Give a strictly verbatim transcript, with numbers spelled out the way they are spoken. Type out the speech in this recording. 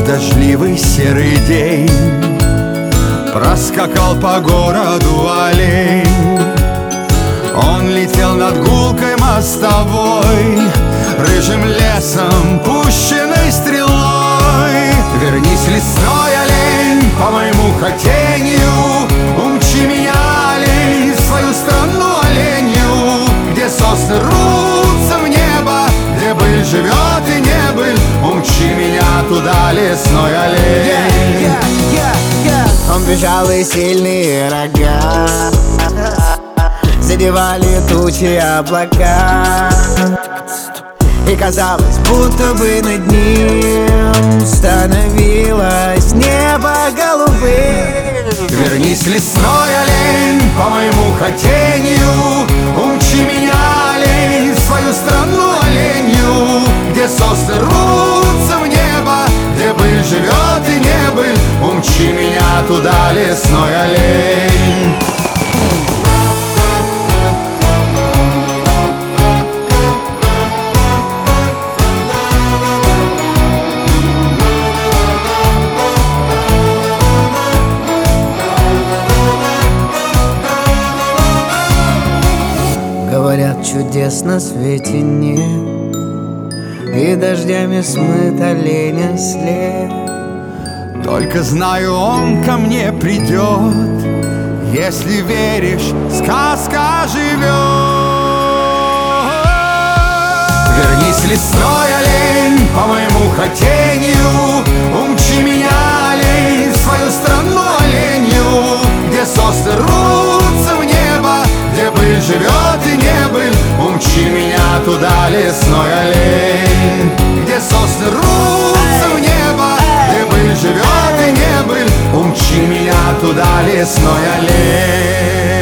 дождливый серый день проскакал по городу олень. Он летел над гулкой мостовой, рыжим лесом, пущенной стрелой. Вернись, лесной олень, по моему хотению, умчи меня, олень, в свою страну оленью, где сосны рвутся в небо, где быль живет и не быль. Умчи меня туда, лесной олень. yeah, yeah, yeah, yeah. Он бежал, и сильные рога задевали тучи облака, и казалось, будто бы над ним становилось небо голубым. Вернись, лесной олень, по моему хотению, умчи меня, олень, в свою страну оленью, где сосны рвутся в небо, где быль живет и не быль. Умчи меня туда, лесной олень. Говорят, чудес на свете нет, и дождями смыт оленя след. Только знаю, он ко мне придет, если веришь, сказка живет. Вернись, лесной олень, по моему хотению, умчи меня, олень, в свою страну оленью, где сосны рвутся в небо, где быль живет и не быль. Умчи меня туда, лесной олень, где сосны рвутся в небо, где быль живет и не быль. Умчи меня туда, лесной олень.